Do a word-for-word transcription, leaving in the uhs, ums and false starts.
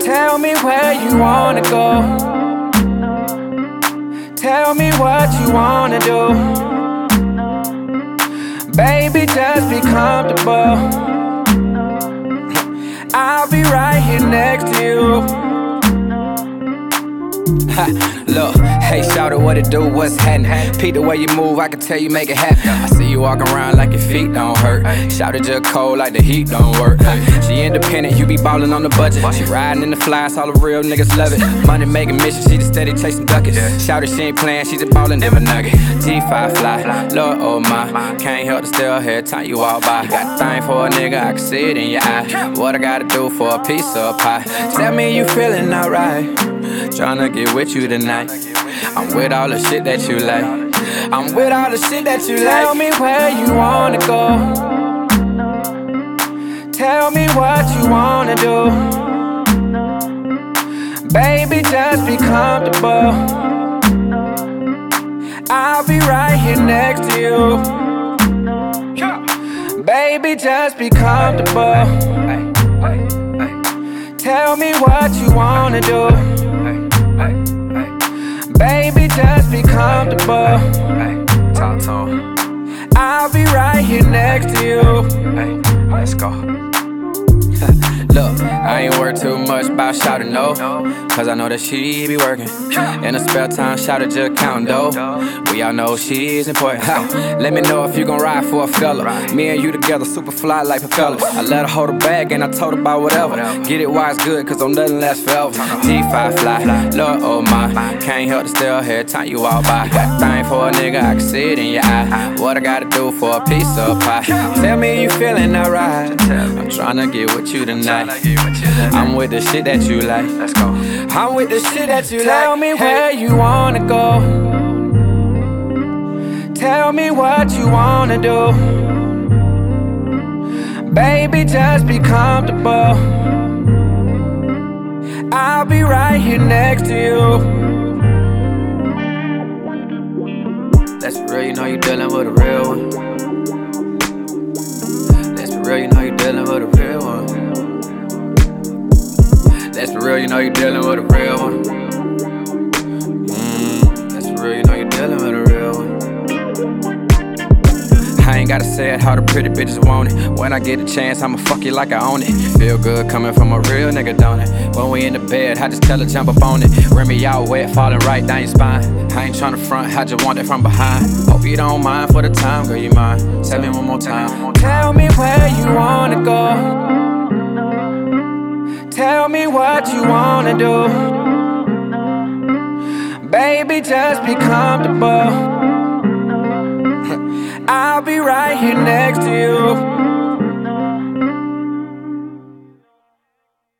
Tell me where you wanna go. Tell me what you wanna do. Baby, just be comfortable. I'll be right here next to you. Ha, look, hey, shout out what it do, what's happening? Peep the way you move, I can tell you make it happen. I see you walking around like your feet don't hurt. Shout it just cold like the heat don't work. She independent, you be ballin' on the budget. She riding in the flies, all the real niggas love it. Money making mission, she just steady chasing duckets. Shout it, she ain't playing, she just ballin' them a nugget. G five fly, Lord oh my, can't help to still hear time you walk by. Got a thing for a nigga, I can see it in your eye. What I gotta do for a piece of pie? Tell me you feeling alright. Tryna get with you tonight. I'm with all the shit that you like. I'm with all the shit that you like. Tell me where you wanna go. Tell me what you wanna do. Baby, just be comfortable. I'll be right here next to you. Baby, just be comfortable. Tell me what you wanna do. Baby, just be comfortable. Talk to him. I'll be right here next to you. Let's go. Look, I ain't worried too much about shouting no, cause I know that she be working. In her spare time, shout it just counting dough. We all know she's important. Ha. Let me know if you gon' ride for a fella. Me and you together, super fly like propellers. I let her hold her bag and I told her about whatever. Get it while it's good, cause don't nothing last forever. G five fly, Lord oh my, can't help to still hear time you walk by. Got a thing for a nigga, I can see it in your eye. What I gotta do for a piece of pie? Tell me you feeling alright. I'm tryna get with you tonight. I'm with the shit that you like. Let's go. I'm with the shit that you like. Tell me where you wanna go. Tell me what you wanna do. Baby, just be comfortable. I'll be right here next to you. Let's be real, you know you dealing with a real one. Let's be real, you know you dealing with a real one. Let's be real, you know you dealing with a real one. Mm, let's be real, you know you dealing with a real one. I ain't gotta say it, how the pretty bitches want it. When I get a chance, I'ma fuck you like I own it. Feel good coming from a real nigga, don't it? When we in the bed, I just tell her jump up on it. Rim me out wet, falling right down your spine. I ain't tryna front, I just want it from behind. Hope you don't mind for the time, girl, you mind. Tell me one more time. Tell me where you wanna go. Tell me what you wanna do. Baby, just be comfortable.